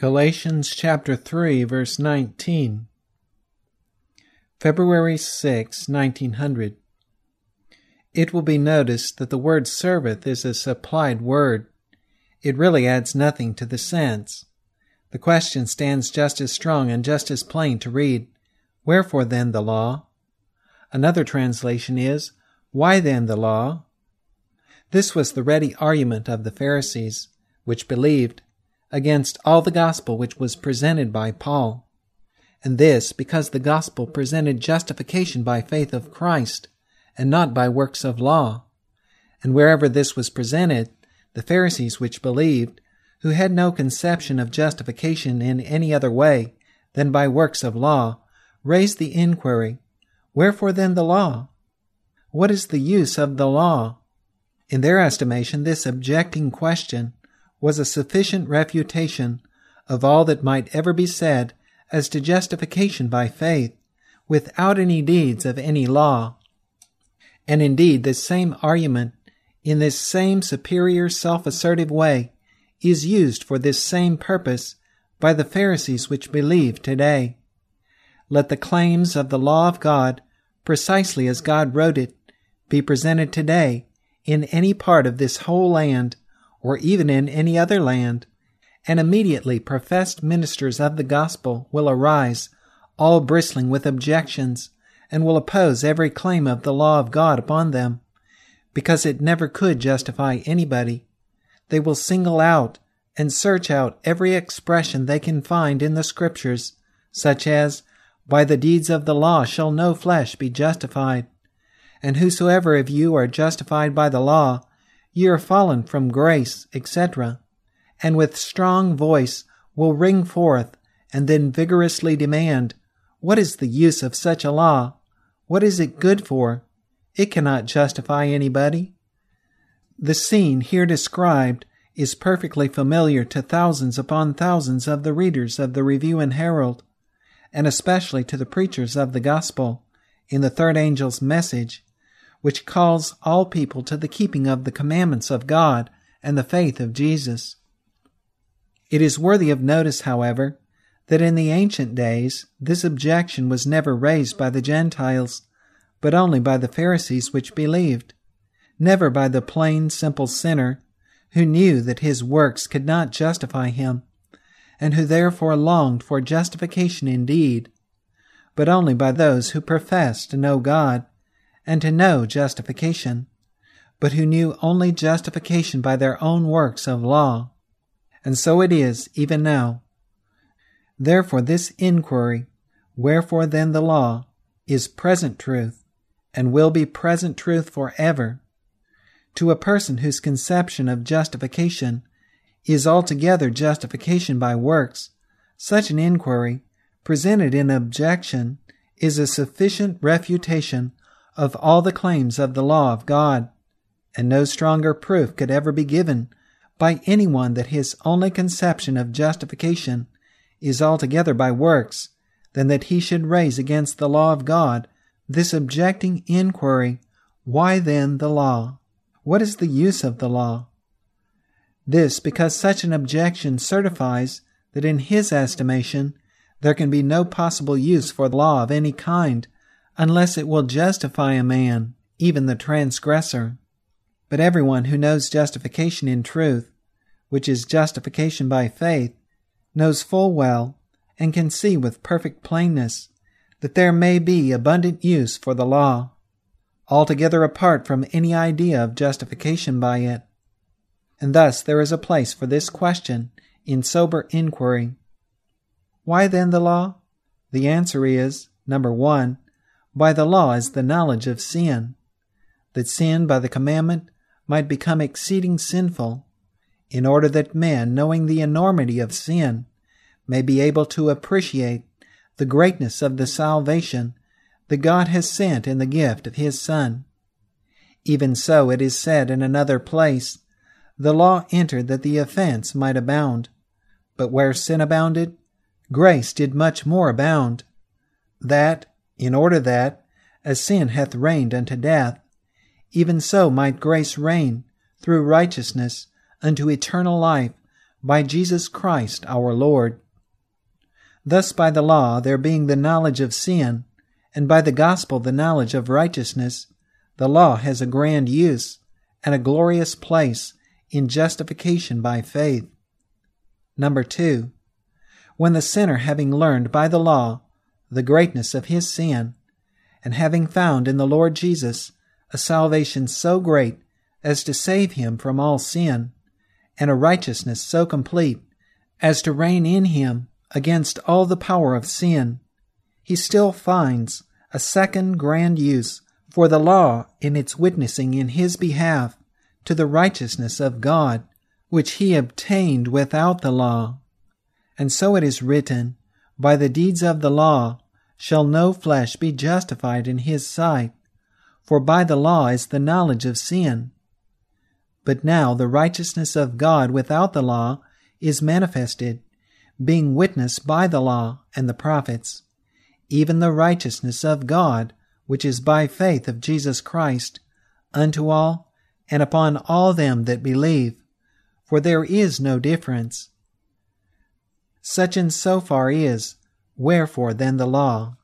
Galatians chapter 3, verse 19. February 6, 1900. It will be noticed that the word serveth is a supplied word. It really adds nothing to the sense. The question stands just as strong and just as plain to read. Wherefore then the law? Another translation is, Why then the law? This was the ready argument of the Pharisees, which believed, against all the gospel which was presented by Paul. And this because the gospel presented justification by faith of Christ, and not by works of law. And wherever this was presented, the Pharisees which believed, who had no conception of justification in any other way than by works of law, raised the inquiry, Wherefore then the law? What is the use of the law? In their estimation, this objecting question was a sufficient refutation of all that might ever be said as to justification by faith, without any deeds of any law. And indeed, this same argument, in this same superior self-assertive way, is used for this same purpose by the Pharisees which believe today. Let the claims of the law of God, precisely as God wrote it, be presented today in any part of this whole land, or even in any other land, and immediately professed ministers of the gospel will arise, all bristling with objections, and will oppose every claim of the law of God upon them, because it never could justify anybody. They will single out and search out every expression they can find in the Scriptures, such as, By the deeds of the law shall no flesh be justified. And whosoever of you are justified by the law, ye are fallen from grace, etc., and with strong voice will ring forth, and then vigorously demand, What is the use of such a law? What is it good for? It cannot justify anybody. The scene here described is perfectly familiar to thousands upon thousands of the readers of the Review and Herald, and especially to the preachers of the gospel in the third angel's message, which calls all people to the keeping of the commandments of God and the faith of Jesus. It is worthy of notice, however, that in the ancient days this objection was never raised by the Gentiles, but only by the Pharisees which believed, never by the plain, simple sinner who knew that his works could not justify him, and who therefore longed for justification indeed, but only by those who professed to know God and to know justification, but who knew only justification by their own works of law. And so it is even now. Therefore this inquiry, Wherefore then the law, is present truth, and will be present truth forever. To a person whose conception of justification is altogether justification by works, such an inquiry, presented in objection, is a sufficient refutation of all the claims of the law of God, and no stronger proof could ever be given by anyone that his only conception of justification is altogether by works, than that he should raise against the law of God this objecting inquiry, Why then the law? What is the use of the law? This because such an objection certifies that in his estimation there can be no possible use for the law of any kind, unless it will justify a man, even the transgressor. But everyone who knows justification in truth, which is justification by faith, knows full well, and can see with perfect plainness, that there may be abundant use for the law, altogether apart from any idea of justification by it. And thus there is a place for this question in sober inquiry. Why then the law? The answer is, number 1, by the law is the knowledge of sin, that sin by the commandment might become exceeding sinful, in order that men, knowing the enormity of sin, may be able to appreciate the greatness of the salvation that God has sent in the gift of His Son. Even so it is said in another place, The law entered that the offense might abound, but where sin abounded, grace did much more abound, that, in order that, as sin hath reigned unto death, even so might grace reign through righteousness unto eternal life by Jesus Christ our Lord. Thus by the law, there being the knowledge of sin, and by the gospel the knowledge of righteousness, the law has a grand use and a glorious place in justification by faith. Number 2. When the sinner, having learned by the law the greatness of his sin, and having found in the Lord Jesus a salvation so great as to save him from all sin, and a righteousness so complete as to reign in him against all the power of sin, he still finds a second grand use for the law in its witnessing in his behalf to the righteousness of God, which he obtained without the law. And so it is written, By the deeds of the law shall no flesh be justified in his sight, for by the law is the knowledge of sin. But now the righteousness of God without the law is manifested, being witnessed by the law and the prophets, even the righteousness of God, which is by faith of Jesus Christ, unto all and upon all them that believe, for there is no difference. Such and so far is, wherefore then the law.